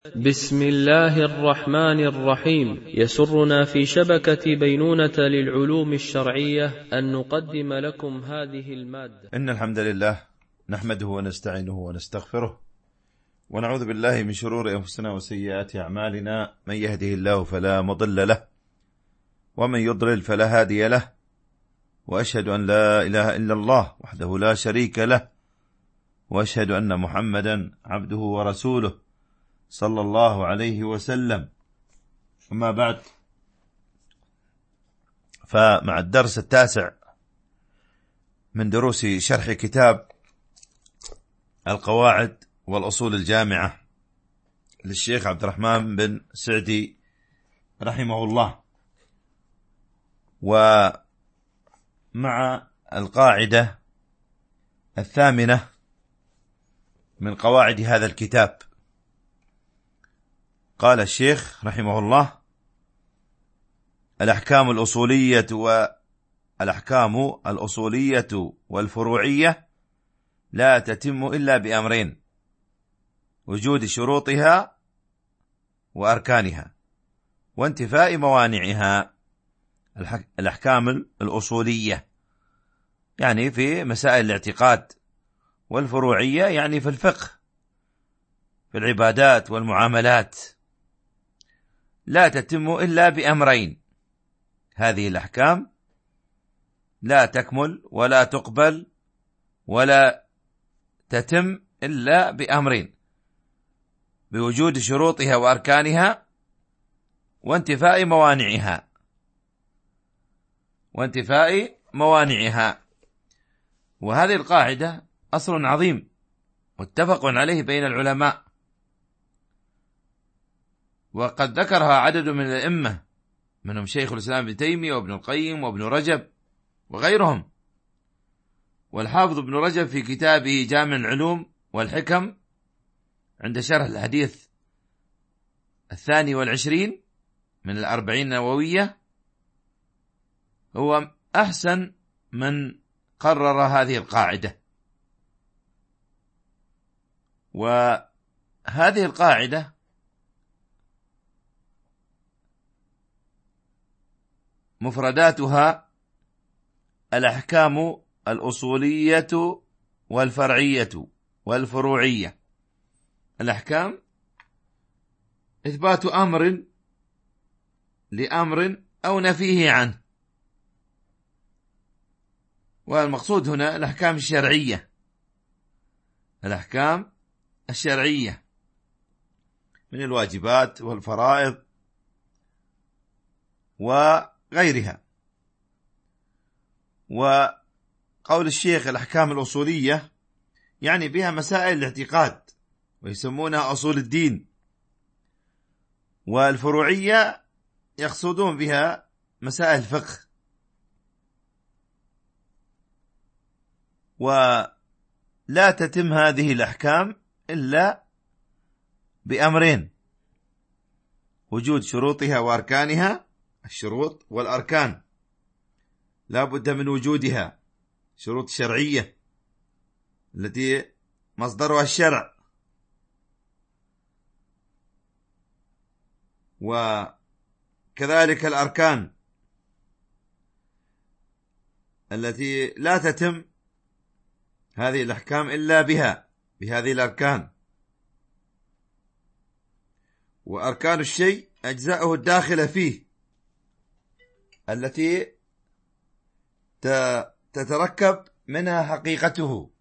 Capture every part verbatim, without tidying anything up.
بسم الله الرحمن الرحيم. يسرنا في شبكة بينونة للعلوم الشرعية أن نقدم لكم هذه المادة. إن الحمد لله نحمده ونستعينه ونستغفره ونعوذ بالله من شرور أنفسنا وسيئات أعمالنا، من يهده الله فلا مضل له ومن يضلل فلا هادي له، وأشهد أن لا إله إلا الله وحده لا شريك له، وأشهد أن محمدا عبده ورسوله صلى الله عليه وسلم. أما بعد، فمع الدرس التاسع من دروس شرح كتاب القواعد والأصول الجامعة للشيخ عبد الرحمن بن سعدي رحمه الله، ومع القاعدة الثامنة من قواعد هذا الكتاب. قال الشيخ رحمه الله: الأحكام الأصولية والأحكام الأصولية والفروعية لا تتم إلا بأمرين: وجود شروطها وأركانها وانتفاء موانعها. الأحكام الأصولية يعني في مسائل الاعتقاد، والفروعية يعني في الفقه، في العبادات والمعاملات، لا تتم إلا بأمرين. هذه الأحكام لا تكمل ولا تقبل ولا تتم إلا بأمرين: بوجود شروطها وأركانها وانتفاء موانعها وانتفاء موانعها. وهذه القاعدة أصل عظيم متفق عليه بين العلماء، وقد ذكرها عدد من الأئمة، منهم شيخ الإسلام ابن تيمية وابن القيم وابن رجب وغيرهم. والحافظ ابن رجب في كتابه جامع العلوم والحكم عند شرح الحديث الثاني والعشرين من الأربعين النووية هو أحسن من قرر هذه القاعدة. وهذه القاعدة مفرداتها: الأحكام الأصولية والفرعية والفروعية. الأحكام إثبات أمر لأمر أو نفيه عنه، والمقصود هنا الأحكام الشرعية، الأحكام الشرعية من الواجبات والفرائض وغيرها. وقول الشيخ الأحكام الأصولية يعني بها مسائل الاعتقاد ويسمونها أصول الدين، والفروعية يقصدون بها مسائل الفقه. ولا تتم هذه الأحكام إلا بأمرين: وجود شروطها وأركانها. الشروط والأركان لا بد من وجودها، شروط شرعية التي مصدرها الشرع، وكذلك الأركان التي لا تتم هذه الأحكام إلا بها، بهذه الأركان. وأركان الشيء أجزاؤه الداخلة فيه التي تتركب منها حقيقته.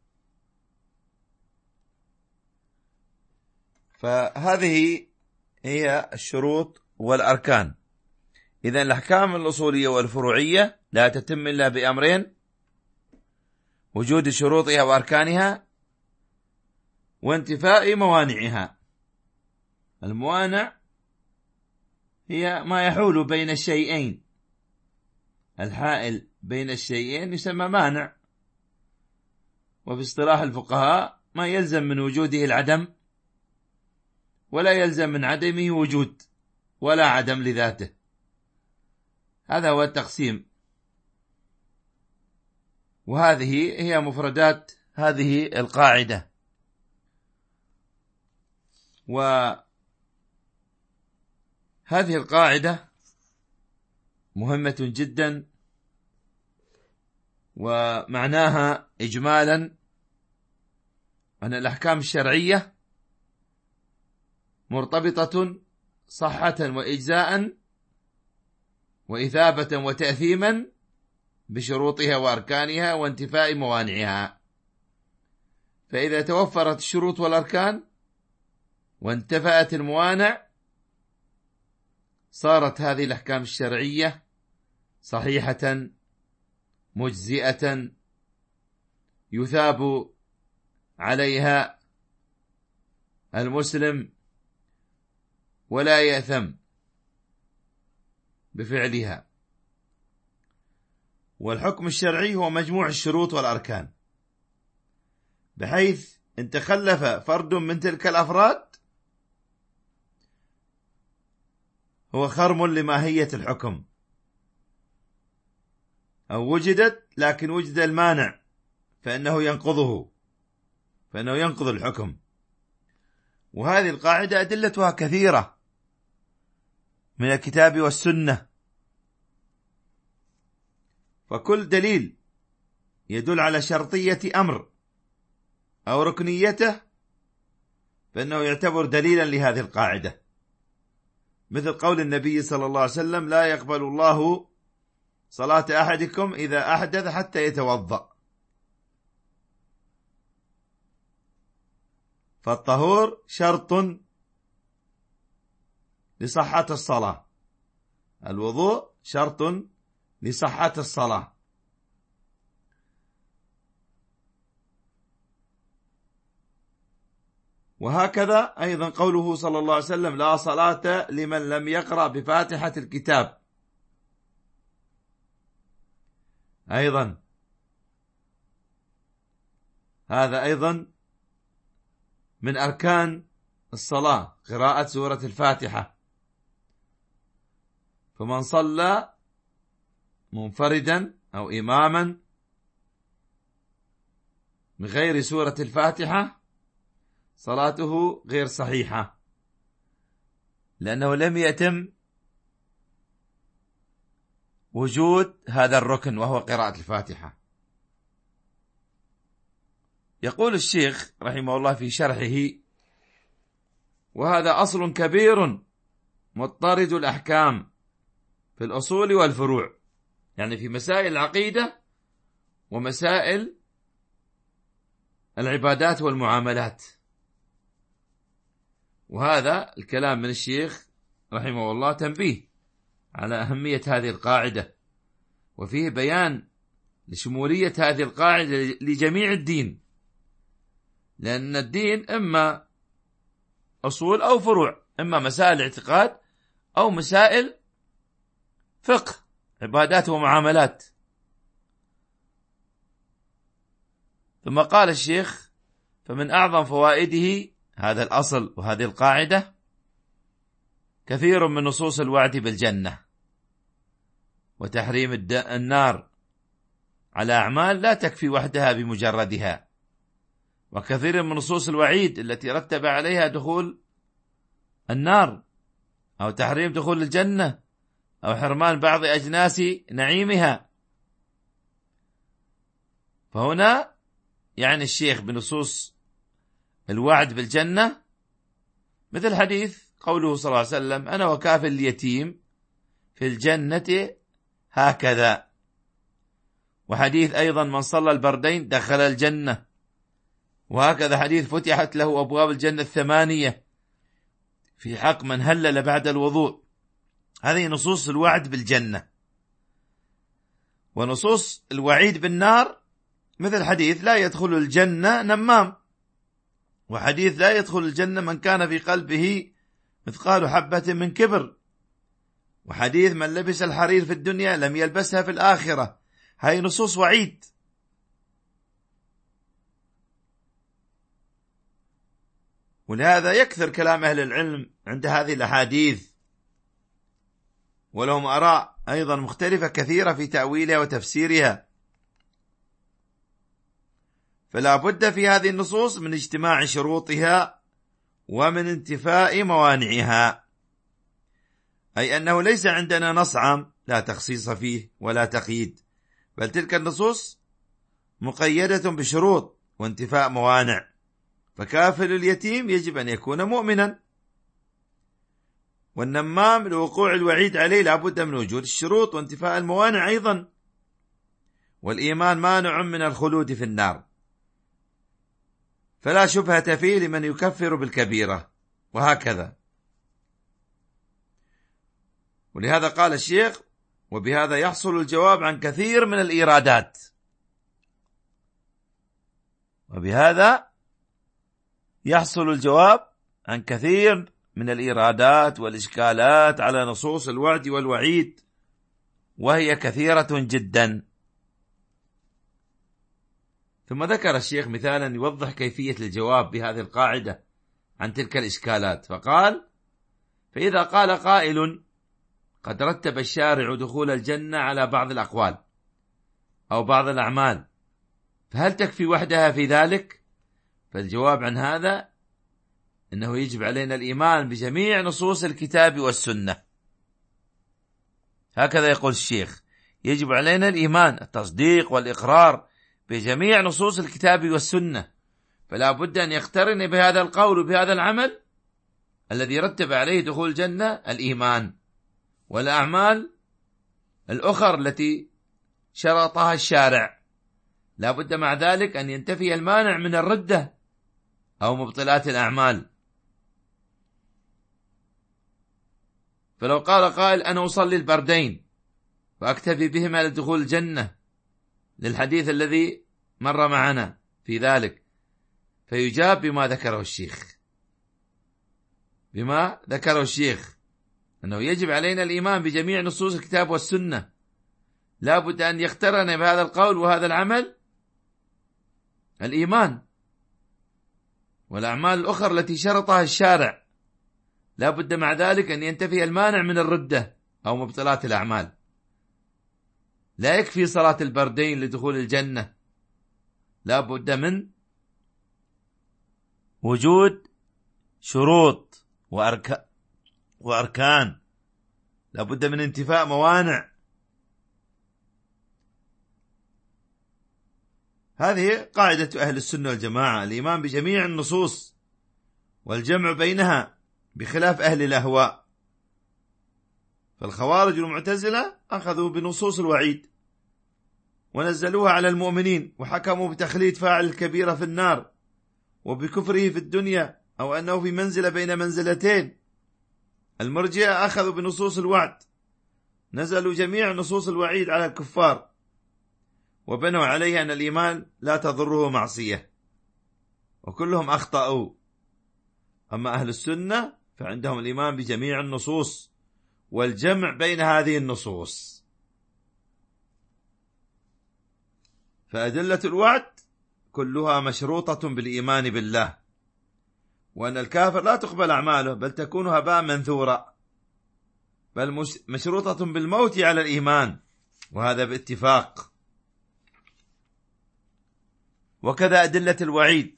فهذه هي الشروط والأركان. إذن الأحكام الأصولية والفروعية لا تتم إلا بأمرين: وجود شروطها وأركانها وانتفاء موانعها. الموانع هي ما يحول بين الشيئين، الحائل بين الشيئين يسمى مانع. وفي اصطلاح الفقهاء ما يلزم من وجوده العدم، ولا يلزم من عدمه وجود، ولا عدم لذاته. هذا هو التقسيم، وهذه هي مفردات هذه القاعدة. و هذه القاعدة مهمة جدا، ومعناها إجمالا أن الأحكام الشرعية مرتبطة صحة وإجزاء وإثابة وتأثيما بشروطها وأركانها وانتفاء موانعها. فإذا توفرت الشروط والأركان وانتفأت الموانع صارت هذه الأحكام الشرعية صحيحة مجزئة يثاب عليها المسلم ولا يأثم بفعلها. والحكم الشرعي هو مجموع الشروط والأركان، بحيث إن تخلف فرد من تلك الأفراد هو خرم لماهية الحكم، أو وجدت لكن وجد المانع فإنه ينقضه فإنه ينقض الحكم. وهذه القاعدة أدلتها كثيرة من الكتاب والسنة، فكل دليل يدل على شرطية أمر أو ركنيته فإنه يعتبر دليلا لهذه القاعدة، مثل قول النبي صلى الله عليه وسلم: لا يقبل الله صلاة أحدكم إذا أحدث حتى يتوضأ. فالطهور شرط لصحة الصلاة، الوضوء شرط لصحة الصلاة. وهكذا أيضا قوله صلى الله عليه وسلم: لا صلاة لمن لم يقرأ بفاتحة الكتاب، أيضا هذا أيضا من أركان الصلاة قراءة سورة الفاتحة. فمن صلى منفردا أو إماما من غير سورة الفاتحة صلاته غير صحيحة، لأنه لم يتم وجود هذا الركن وهو قراءة الفاتحة. يقول الشيخ رحمه الله في شرحه: وهذا أصل كبير مضطرد الأحكام في الأصول والفروع، يعني في مسائل العقيدة ومسائل العبادات والمعاملات. وهذا الكلام من الشيخ رحمه الله تنبيه على أهمية هذه القاعدة، وفيه بيان لشمولية هذه القاعدة لجميع الدين، لأن الدين إما أصول أو فروع، إما مسائل اعتقاد أو مسائل فقه عبادات ومعاملات. ثم قال الشيخ: فمن أعظم فوائده هذا الأصل وهذه القاعدة كثير من نصوص الوعد بالجنة وتحريم النار على أعمال لا تكفي وحدها بمجردها، وكثير من نصوص الوعيد التي رتب عليها دخول النار أو تحريم دخول الجنة أو حرمان بعض أجناس نعيمها. فهنا يعني الشيخ بنصوص الوعد بالجنة مثل حديث قوله صلى الله عليه وسلم: أنا وكافل اليتيم في الجنة هكذا. وحديث أيضا: من صلى البردين دخل الجنة. وهكذا حديث: فتحت له أبواب الجنة الثمانية في حق من هلل بعد الوضوء. هذه نصوص الوعد بالجنة. ونصوص الوعيد بالنار مثل حديث: لا يدخل الجنة نمام، وحديث: لا يدخل الجنة من كان في قلبه مثقال حبة من كبر، وحديث: من لبس الحرير في الدنيا لم يلبسها في الآخرة. هاي نصوص وعيد. ولهذا يكثر كلام أهل العلم عند هذه الأحاديث، ولهم آراء أيضا مختلفة كثيرة في تأويلها وتفسيرها. فلا بد في هذه النصوص من اجتماع شروطها ومن انتفاء موانعها. أي أنه ليس عندنا نص عام لا تخصيص فيه ولا تقييد، بل تلك النصوص مقيدة بشروط وانتفاء موانع، فكافل اليتيم يجب أن يكون مؤمنا، والنمام لوقوع الوعيد عليه لابد من وجود الشروط وانتفاء الموانع أيضا، والإيمان مانع من الخلود في النار، فلا شبهة فيه لمن يكفر بالكبيرة، وهكذا. ولهذا قال الشيخ: وبهذا يحصل الجواب عن كثير من الإيرادات. وبهذا يحصل الجواب عن كثير من الإيرادات والإشكالات على نصوص الوعد والوعيد، وهي كثيرة جدا. ثم ذكر الشيخ مثالا يوضح كيفية الجواب بهذه القاعدة عن تلك الإشكالات، فقال: فإذا قال قائل: قد رتب الشارع دخول الجنة على بعض الأقوال أو بعض الأعمال، فهل تكفي وحدها في ذلك؟ فالجواب عن هذا إنه يجب علينا الإيمان بجميع نصوص الكتاب والسنة. هكذا يقول الشيخ: يجب علينا الإيمان، التصديق والإقرار بجميع نصوص الكتاب والسنة، فلا بد أن يقترن بهذا القول وبهذا العمل الذي رتب عليه دخول الجنة الإيمان، والأعمال الأخرى التي شرطها الشارع لا بد مع ذلك أن ينتفي المانع من الردة أو مبطلات الأعمال. فلو قال قائل: أنا أصلي البردين وأكتفي بهما لدخول الجنة، للحديث الذي مر معنا في ذلك، فيجاب بما ذكره الشيخ بما ذكره الشيخ أنه يجب علينا الإيمان بجميع نصوص الكتاب والسنة، لا بد أن يقترن بهذا القول وهذا العمل الإيمان، والأعمال الأخرى التي شرطها الشارع لا بد مع ذلك أن ينتفي المانع من الردة أو مبطلات الأعمال. لا يكفي صلاة البردين لدخول الجنة، لا بد من وجود شروط وأرك... وأركان، لا بد من انتفاء موانع. هذه قاعدة أهل السنة والجماعة: الإيمان بجميع النصوص والجمع بينها، بخلاف أهل الأهواء. فالخوارج والمعتزلة أخذوا بنصوص الوعيد ونزلوها على المؤمنين، وحكموا بتخليد فاعل الكبيرة في النار وبكفره في الدنيا، أو أنه في منزلة بين منزلتين. المرجئة أخذوا بنصوص الوعد، نزلوا جميع نصوص الوعيد على الكفار، وبنوا عليه أن الإيمان لا تضره معصية، وكلهم أخطأوا. أما أهل السنة فعندهم الإيمان بجميع النصوص والجمع بين هذه النصوص. فأدلة الوعد كلها مشروطة بالإيمان بالله، وأن الكافر لا تقبل أعماله بل تكون هباء منثورا، بل مشروطة بالموت على الإيمان، وهذا باتفاق. وكذا أدلة الوعيد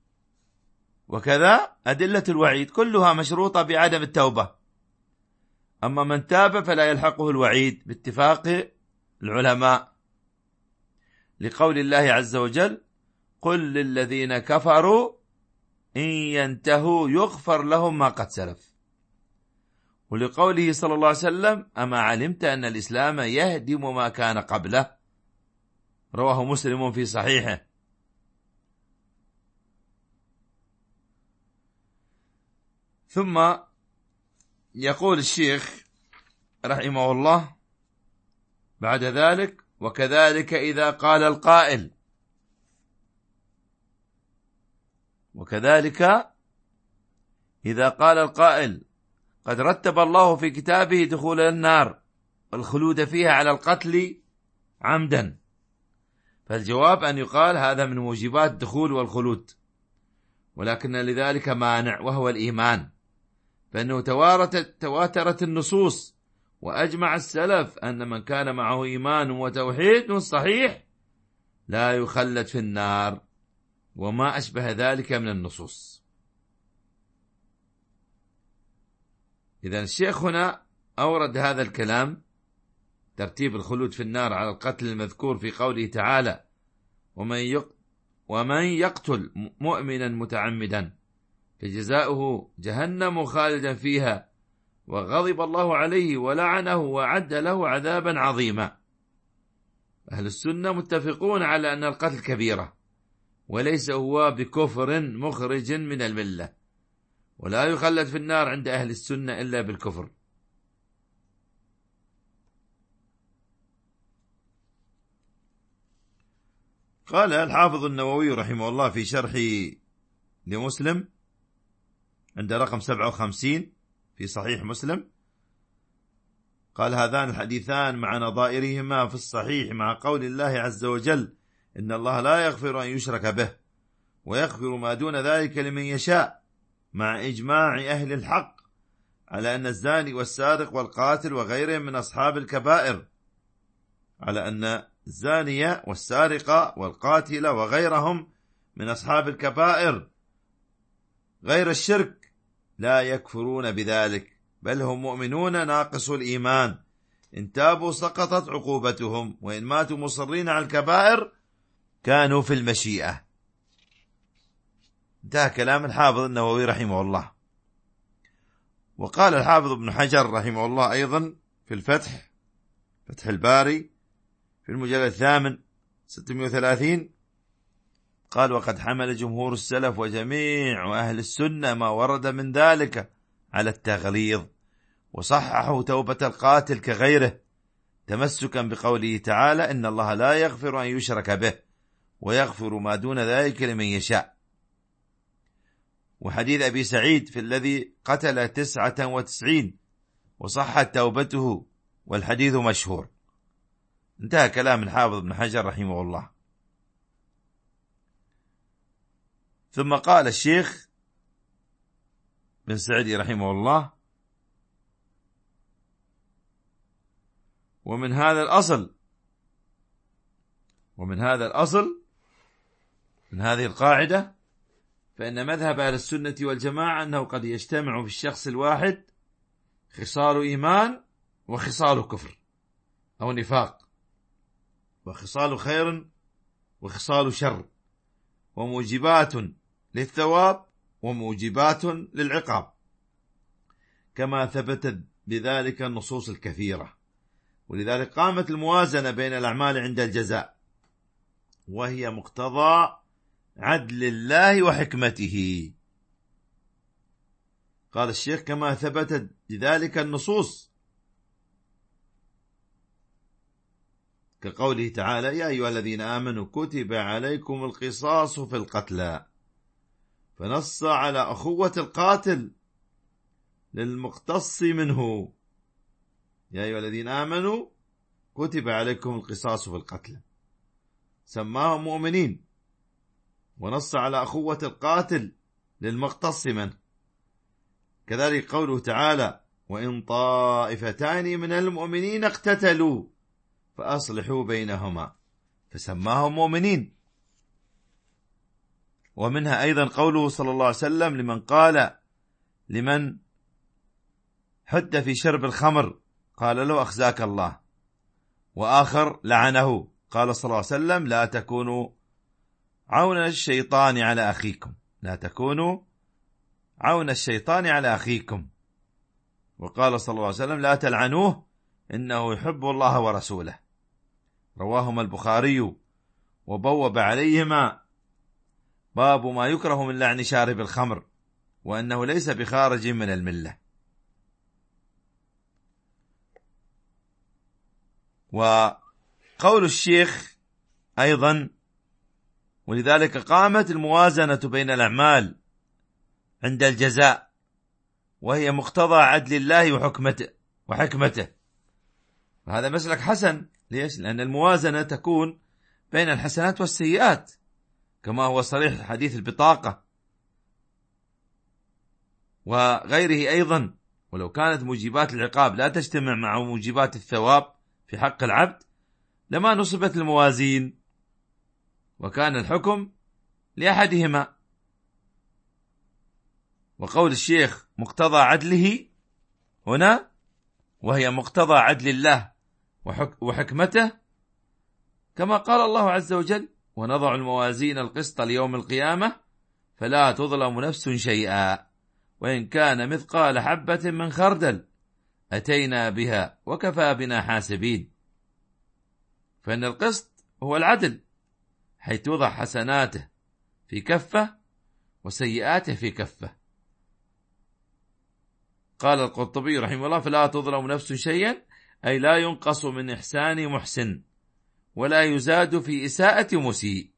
وكذا أدلة الوعيد كلها مشروطة بعدم التوبة، أما من تاب فلا يلحقه الوعيد باتفاق العلماء، لقول الله عز وجل: قل للذين كفروا إن ينتهوا يغفر لهم ما قد سلف، ولقوله صلى الله عليه وسلم: أما علمت أن الإسلام يهدم ما كان قبله، رواه مسلم في صحيحه. ثم يقول الشيخ رحمه الله بعد ذلك: وكذلك إذا قال القائل وكذلك إذا قال القائل قد رتب الله في كتابه دخول النار والخلود فيها على القتل عمدا، فالجواب أن يقال هذا من موجبات الدخول والخلود، ولكن لذلك مانع وهو الإيمان، فإنه تواترت النصوص وأجمع السلف أن من كان معه إيمان وتوحيد صحيح لا يخلد في النار، وما أشبه ذلك من النصوص. إذن الشيخ هنا أورد هذا الكلام ترتيب الخلود في النار على القتل المذكور في قوله تعالى ومن ومن يقتل مؤمنا متعمدا فجزاؤه جهنم خالدا فيها وغضب الله عليه ولعنه وأعد له عذابا عظيما. أهل السنة متفقون على أن القتل كبيرة وليس هو بكفر مخرج من الملة، ولا يخلد في النار عند أهل السنة إلا بالكفر. قال الحافظ النووي رحمه الله في شرح لمسلم عند رقم سبعة وخمسين في صحيح مسلم، قال هذان الحديثان مع نظائرهما في الصحيح مع قول الله عز وجل إن الله لا يغفر أن يشرك به ويغفر ما دون ذلك لمن يشاء، مع إجماع أهل الحق على أن الزاني والسارق والقاتل وغيرهم من أصحاب الكبائر، على أن الزانية والسارقة والقاتل وغيرهم من أصحاب الكبائر غير الشرك لا يكفرون بذلك، بل هم مؤمنون ناقص الإيمان، إن تابوا سقطت عقوبتهم، وإن ماتوا مصرين على الكبائر كانوا في المشيئة. انتهى كلام الحافظ النووي رحمه الله. وقال الحافظ ابن حجر رحمه الله أيضا في الفتح فتح الباري في المجلد الثامن ستمائة وثلاثين، قال وقد حمل جمهور السلف وجميع أهل السنة ما ورد من ذلك على التغليظ، وصححوا توبة القاتل كغيره تمسكا بقوله تعالى إن الله لا يغفر أن يشرك به ويغفر ما دون ذلك لمن يشاء، وحديث أبي سعيد في الذي قتل تسعة وتسعين وصحت توبته والحديث مشهور. انتهى كلام الحافظ ابن حجر رحمه الله. ثم قال الشيخ بن سعدي رحمه الله ومن هذا الأصل ومن هذا الأصل من هذه القاعدة فإن مذهب أهل السنة والجماعة أنه قد يجتمع في الشخص الواحد خصال إيمان وخصال كفر أو نفاق، وخصال خير وخصال شر، وموجبات للثواب وموجبات للعقاب، كما ثبتت بذلك النصوص الكثيرة. ولذلك قامت الموازنة بين الأعمال عند الجزاء، وهي مقتضى عدل الله وحكمته. قال الشيخ كما ثبتت بذلك النصوص كقوله تعالى يا أيها الذين آمنوا كتب عليكم القصاص في القتلى، فنص على أخوة القاتل للمقتص منه. يا أيها الذين آمنوا كتب عليكم القصاص في القتلى، سماهم مؤمنين، ونص على أخوة القاتل للمقتص منه. كذلك قوله تعالى وإن طائفتان من المؤمنين اقتتلوا فأصلحوا بينهما، فسماهم مؤمنين. ومنها أيضا قوله صلى الله عليه وسلم لمن قال لمن حد في شرب الخمر قال له أخزاك الله، وآخر لعنه قال صلى الله عليه وسلم لا تكونوا عون الشيطان على أخيكم لا تكونوا عون الشيطان على أخيكم، وقال صلى الله عليه وسلم لا تلعنوه إنه يحب الله ورسوله. رواهما البخاري وبوب عليهما باب ما يكره من لعن شارب الخمر، وأنه ليس بخارج من الملة. وقول الشيخ أيضا ولذلك قامت الموازنة بين الأعمال عند الجزاء، وهي مقتضى عدل الله وحكمته وحكمته. وهذا مسلك حسن. ليش؟ لأن الموازنة تكون بين الحسنات والسيئات، كما هو صريح حديث البطاقة وغيره أيضا. ولو كانت موجبات العقاب لا تجتمع مع موجبات الثواب في حق العبد لما نصبت الموازين، وكان الحكم لأحدهما. وقول الشيخ مقتضى عدله هنا وهي مقتضى عدل الله وحك وحكمته، كما قال الله عز وجل: ونضع الموازين القسط ليوم القيامة فلا تظلم نفس شيئا وإن كان مثقال حبة من خردل أتينا بها وكفى بنا حاسبين. فإن القسط هو العدل، حيث توضع حسناته في كفة وسيئاته في كفة. قال القرطبي رحمه الله: فلا تظلم نفس شيئا، أي لا ينقص من إحسان محسن ولا يزاد في إساءة مسيء.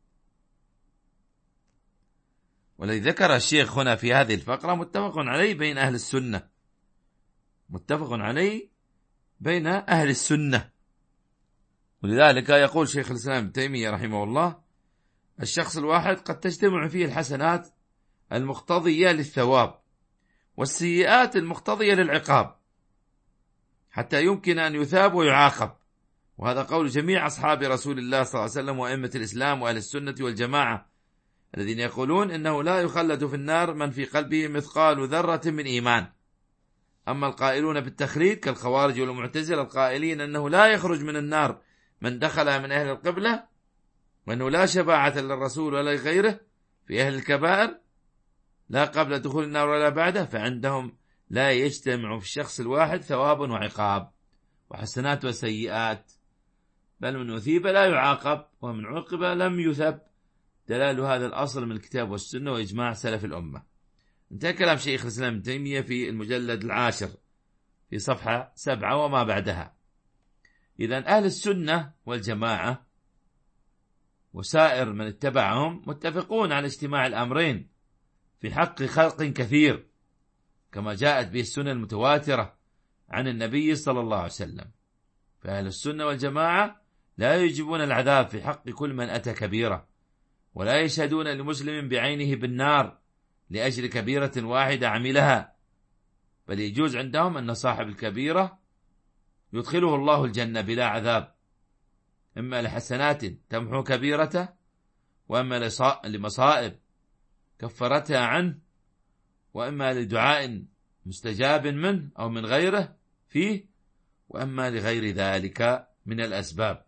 والذي ذكر الشيخ هنا في هذه الفقرة متفق عليه بين أهل السنة، متفق عليه بين أهل السنة. ولذلك يقول شيخ الإسلام ابن تيمية رحمه الله: الشخص الواحد قد تجتمع فيه الحسنات المقتضية للثواب والسيئات المقتضية للعقاب حتى يمكن أن يثاب ويعاقب. وهذا قول جميع أصحاب رسول الله صلى الله عليه وسلم وأئمة الإسلام وأهل السنة والجماعة، الذين يقولون إنه لا يخلد في النار من في قلبه مثقال ذرة من إيمان. أما القائلون بالتخليد كالخوارج والمعتزلة القائلين أنه لا يخرج من النار من دخلها من أهل القبلة، وأنه لا شفاعة للرسول ولا غيره في أهل الكبائر لا قبل دخول النار ولا بعده، فعندهم لا يجتمع في الشخص الواحد ثواب وعقاب وحسنات وسيئات، بل من أثيب لا يعاقب ومن عوقب لم يثب. دلال هذا الأصل من الكتاب والسنة وإجماع سلف الأمة. انتهى كلام شيخ الإسلام ابن تيمية في المجلد العاشر في صفحة سبعة وما بعدها. إذن أهل السنة والجماعة وسائر من اتبعهم متفقون على اجتماع الأمرين في حق خلق كثير، كما جاءت به السنة المتواترة عن النبي صلى الله عليه وسلم. فأهل السنة والجماعة لا يجبون العذاب في حق كل من أتى كبيرة، ولا يشهدون لمسلم بعينه بالنار لأجل كبيرة واحدة عملها، بل يجوز عندهم أن صاحب الكبيرة يدخله الله الجنة بلا عذاب، إما لحسنات تمحو كبيرته، وإما لمصائب كفرتها عنه، وإما لدعاء مستجاب منه أو من غيره فيه، وإما لغير ذلك من الأسباب.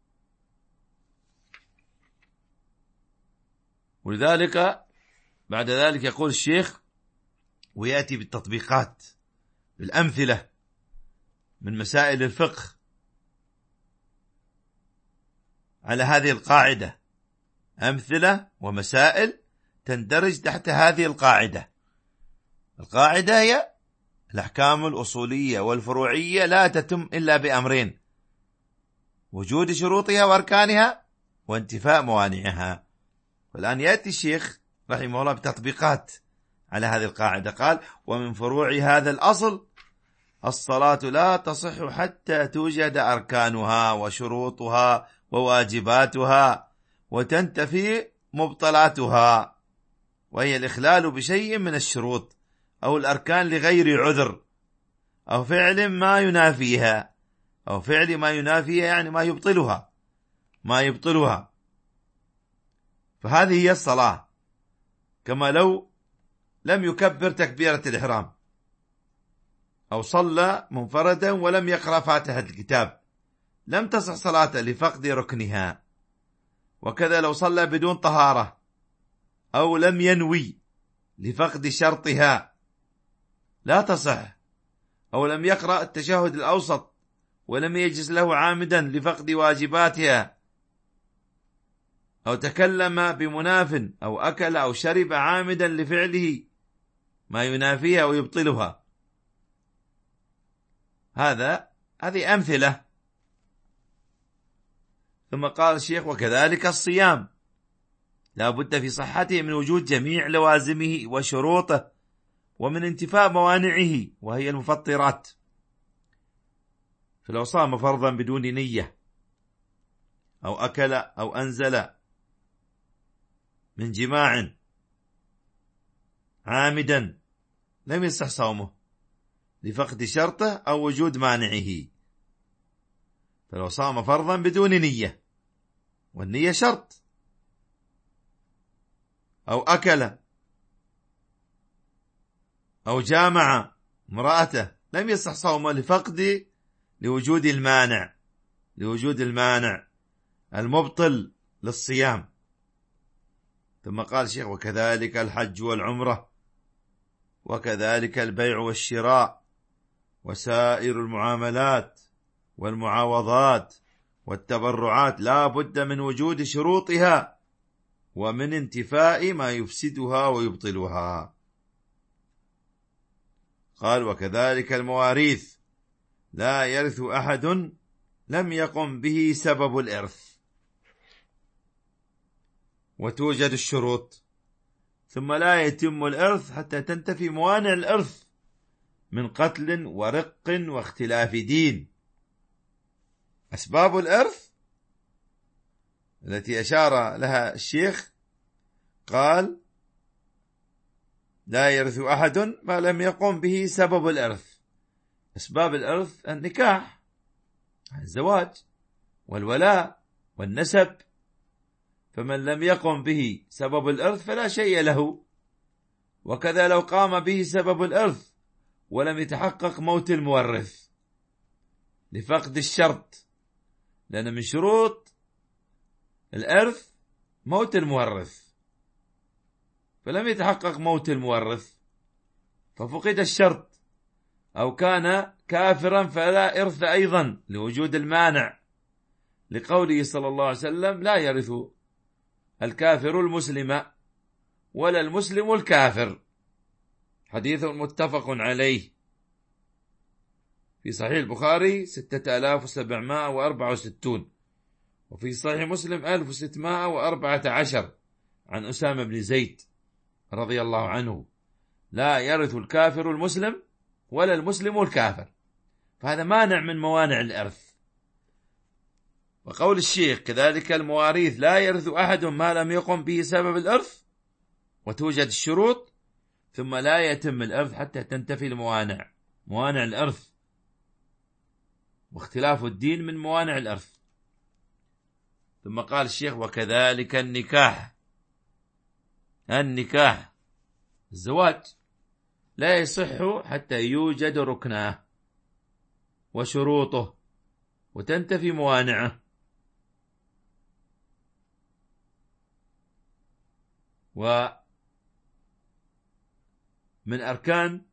ولذلك بعد ذلك يقول الشيخ: ويأتي بالتطبيقات بالأمثلة من مسائل الفقه على هذه القاعدة، أمثلة ومسائل تندرج تحت هذه القاعدة. القاعدة هي الأحكام الأصولية والفروعية لا تتم إلا بأمرين: وجود شروطها وأركانها وانتفاء موانعها. والآن يأتي الشيخ رحمه الله بتطبيقات على هذه القاعدة. قال: ومن فروع هذا الأصل الصلاة لا تصح حتى توجد أركانها وشروطها وواجباتها وتنتفي مبطلاتها، وهي الإخلال بشيء من الشروط أو الأركان لغير عذر أو فعل ما ينافيها، أو فعل ما ينافيها يعني ما يبطلها ما يبطلها فهذه هي الصلاة. كما لو لم يكبر تكبيرة الإحرام، أو صلى منفردا ولم يقرأ فاتحة الكتاب، لم تصح صلاته لفقد ركنها. وكذا لو صلى بدون طهارة أو لم ينوي لفقد شرطها لا تصح، أو لم يقرأ التشهد الأوسط ولم يجلس له عامدا لفقد واجباتها، أو تكلم بمناف أو أكل أو شرب عامدا لفعله ما ينافيها ويبطلها. هذا هذه أمثلة. ثم قال الشيخ: وكذلك الصيام لا بد في صحته من وجود جميع لوازمه وشروطه ومن انتفاء موانعه وهي المفطرات. فلو صام فرضا بدون نية أو أكل أو أنزل من جماع عامدا لم يصح صومه لفقد شرطه أو وجود مانعه. فلو صام فرضا بدون نية، والنية شرط، أو أكل أو جامع امرأته لم يصح صومه لفقد لوجود المانع لوجود المانع المبطل للصيام. ثم قال الشيخ: وكذلك الحج والعمرة، وكذلك البيع والشراء، وسائر المعاملات والمعاوضات والتبرعات لا بد من وجود شروطها ومن انتفاء ما يفسدها ويبطلها. قال: وكذلك المواريث لا يرث أحد لم يقم به سبب الإرث، وتوجد الشروط، ثم لا يتم الإرث حتى تنتفي موانع الإرث من قتل ورق واختلاف دين. أسباب الإرث التي أشار لها الشيخ قال: لا يرث أحد ما لم يقم به سبب الإرث. أسباب الإرث: النكاح، الزواج، والولاء، والنسب. فمن لم يقم به سبب الإرث فلا شيء له. وكذا لو قام به سبب الإرث ولم يتحقق موت المورث لفقد الشرط، لأن من شروط الإرث موت المورث، فلم يتحقق موت المورث ففقد الشرط، أو كان كافرا فلا إرث أيضا لوجود المانع، لقوله صلى الله عليه وسلم: لا يرث الكافر المسلم ولا المسلم الكافر، حديث متفق عليه في صحيح البخاري ستة آلاف وسبعمائة وأربعة وستون، وفي صحيح مسلم ألف وستمائة وأربعة عشر عن أسامة بن زيد رضي الله عنه: لا يرث الكافر المسلم ولا المسلم الكافر. فهذا مانع من موانع الإرث. وقول الشيخ: كذلك المواريث لا يرث أحد ما لم يقم به سبب الإرث، وتوجد الشروط، ثم لا يتم الإرث حتى تنتفي الموانع، موانع الإرث، واختلاف الدين من موانع الإرث. ثم قال الشيخ: وكذلك النكاح، النكاح الزواج لا يصح حتى يوجد ركناه وشروطه وتنتفي موانعه. ومن أركان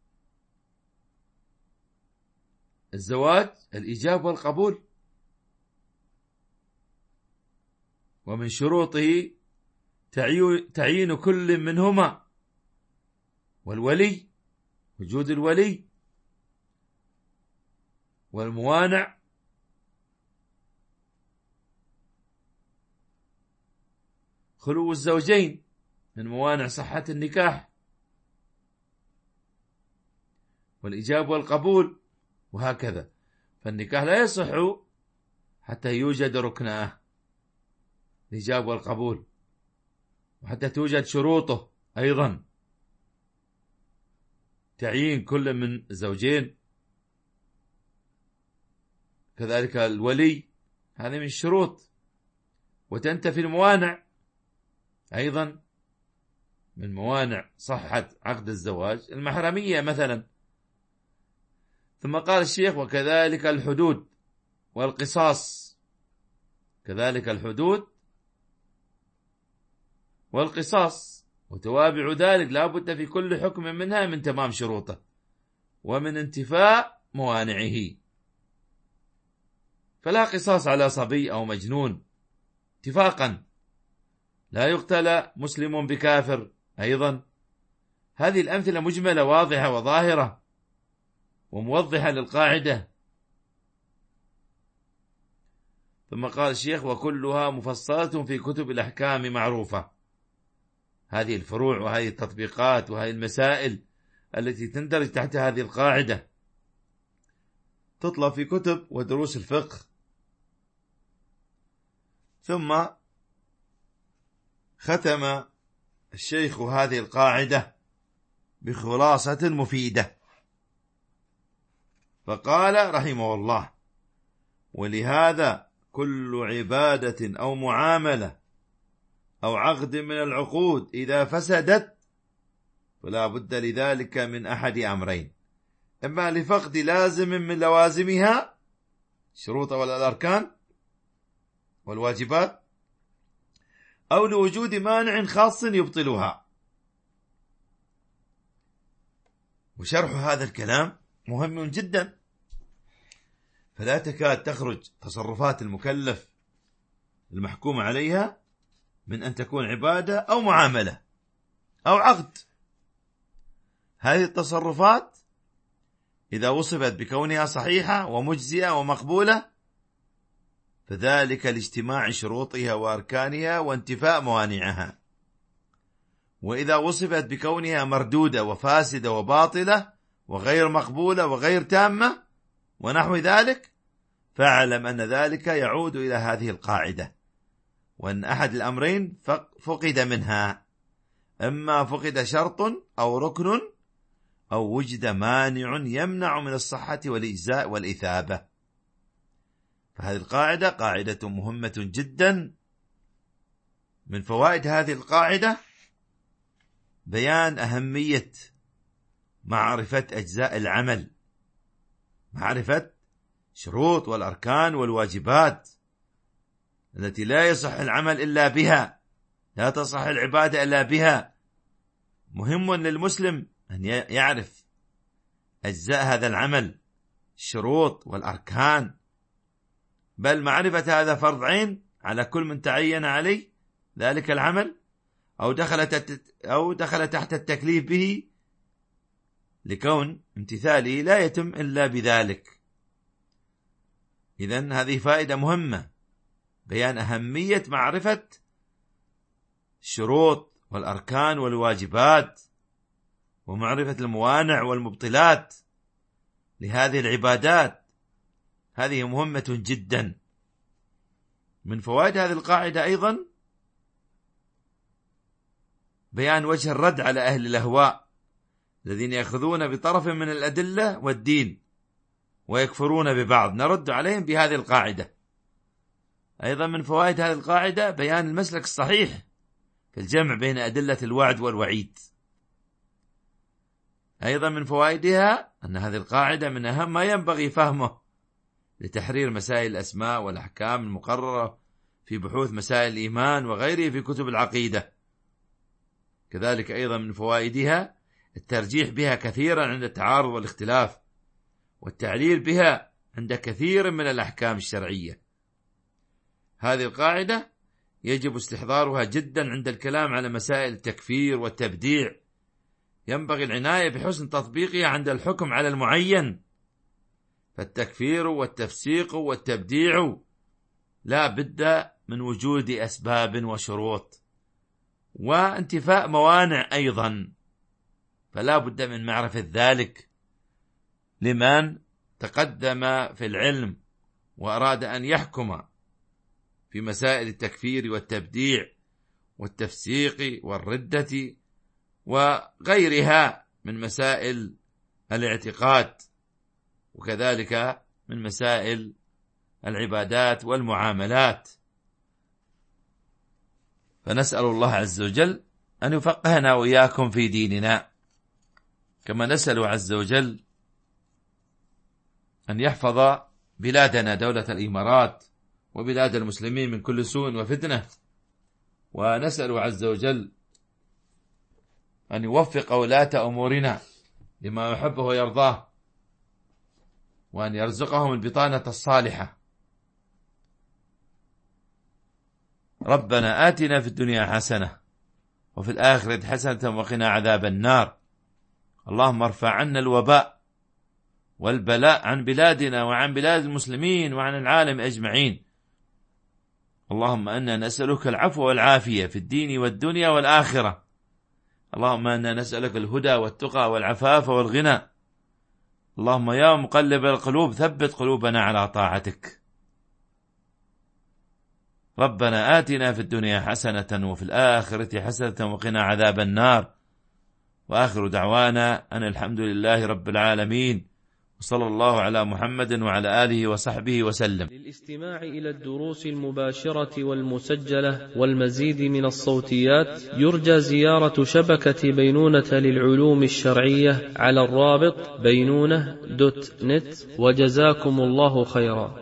الزواج الإيجاب والقبول، ومن شروطه تعيين كل منهما، والولي، وجود الولي، والموانع خلو الزوجين من موانع صحة النكاح، والإجابة والقبول، وهكذا. فالنكاح لا يصح حتى يوجد ركناه، الإجابة والقبول، وحتى توجد شروطه أيضا، تعيين كل من الزوجين. كذلك الولي، هذا من الشروط، وتنتفي الموانع أيضا من موانع صحة عقد الزواج، المحرمية مثلا. ثم قال الشيخ: وكذلك الحدود والقصاص، كذلك الحدود والقصاص، وتوابع ذلك لا بد في كل حكم منها من تمام شروطه ومن انتفاء موانعه. فلا قصاص على صبي أو مجنون اتفاقا، لا يقتل مسلم بكافر أيضا. هذه الأمثلة مجملة واضحة وظاهرة وموضحة للقاعدة. ثم قال الشيخ: وكلها مفصلة في كتب الأحكام معروفة. هذه الفروع وهذه التطبيقات وهذه المسائل التي تندرج تحت هذه القاعدة تطلب في كتب ودروس الفقه. ثم ختم الشيخ هذه القاعدة بخلاصة مفيدة، فقال رحمه الله: ولهذا كل عبادة أو معاملة أو عقد من العقود إذا فسدت فلا بد لذلك من أحد أمرين: إما لفقد لازم من لوازمها شروط والأركان والواجبات، أو لوجود مانع خاص يبطلها. وشرح هذا الكلام مهم جدا، فلا تكاد تخرج تصرفات المكلف المحكوم عليها من أن تكون عبادة أو معاملة أو عقد. هذه التصرفات إذا وصفت بكونها صحيحة ومجزئة ومقبولة فذلك لاجتماع شروطها وأركانها وانتفاء موانعها، وإذا وصفت بكونها مردودة وفاسدة وباطلة وغير مقبولة وغير تامة ونحو ذلك فاعلم أن ذلك يعود إلى هذه القاعدة، وأن أحد الأمرين فقد منها، إما فقد شرط أو ركن أو وجد مانع يمنع من الصحة والإجزاء والإثابة. فهذه القاعدة قاعدة مهمة جدا. من فوائد هذه القاعدة بيان أهمية معرفة أجزاء العمل، معرفة شروط والأركان والواجبات التي لا يصح العمل إلا بها، لا تصح العبادة إلا بها. مهم للمسلم أن يعرف أجزاء هذا العمل، الشروط والأركان، بل معرفة هذا فرض عين على كل من تعين عليه ذلك العمل أو دخل أو دخل تحت التكليف به، لكون امتثاله لا يتم إلا بذلك. إذن هذه فائدة مهمة، بيان أهمية معرفة الشروط والأركان والواجبات، ومعرفة الموانع والمبطلات لهذه العبادات، هذه مهمة جدا. من فوائد هذه القاعدة أيضا بيان وجه الرد على أهل الأهواء الذين يأخذون بطرف من الأدلة والدين ويكفرون ببعض، نرد عليهم بهذه القاعدة. أيضا من فوائد هذه القاعدة بيان المسلك الصحيح في الجمع بين أدلة الوعد والوعيد. أيضا من فوائدها أن هذه القاعدة من أهم ما ينبغي فهمه لتحرير مسائل الأسماء والأحكام المقررة في بحوث مسائل الإيمان وغيره في كتب العقيدة. كذلك أيضا من فوائدها الترجيح بها كثيرا عند التعارض والاختلاف، والتعليل بها عند كثير من الأحكام الشرعية. هذه القاعدة يجب استحضارها جدا عند الكلام على مسائل التكفير والتبديع، ينبغي العناية بحسن تطبيقها عند الحكم على المعين، فالتكفير والتفسيق والتبديع لا بد من وجود أسباب وشروط وانتفاء موانع أيضا، فلا بد من معرفة ذلك لمن تقدم في العلم وأراد أن يحكم في مسائل التكفير والتبديع والتفسيق والردة وغيرها من مسائل الاعتقاد، وكذلك من مسائل العبادات والمعاملات. فنسأل الله عز وجل أن يفقهنا وإياكم في ديننا، كما نسأل عز وجل أن يحفظ بلادنا دولة الإمارات وبلاد المسلمين من كل سوء وفتنة، ونسأل عز وجل أن يوفق ولاة أمورنا لما يحبه ويرضاه، وأن يرزقهم البطانة الصالحة. ربنا آتنا في الدنيا حسنة وفي الآخرة حسنة وقنا عذاب النار. اللهم ارفع عنا الوباء والبلاء عن بلادنا وعن بلاد المسلمين وعن العالم أجمعين. اللهم أنا نسألك العفو والعافية في الدين والدنيا والآخرة. اللهم أنا نسألك الهدى والتقى والعفاف والغنى. اللهم يا مقلب القلوب ثبت قلوبنا على طاعتك. ربنا آتنا في الدنيا حسنة وفي الآخرة حسنة وقنا عذاب النار. وآخر دعوانا أن الحمد لله رب العالمين، صلى الله على محمد وعلى آله وصحبه وسلم. للاستماع إلى الدروس المباشرة والمسجلة والمزيد من الصوتيات يرجى زيارة شبكة بينونة للعلوم الشرعية على الرابط بينونة دوت نت. وجزاكم الله خيرا.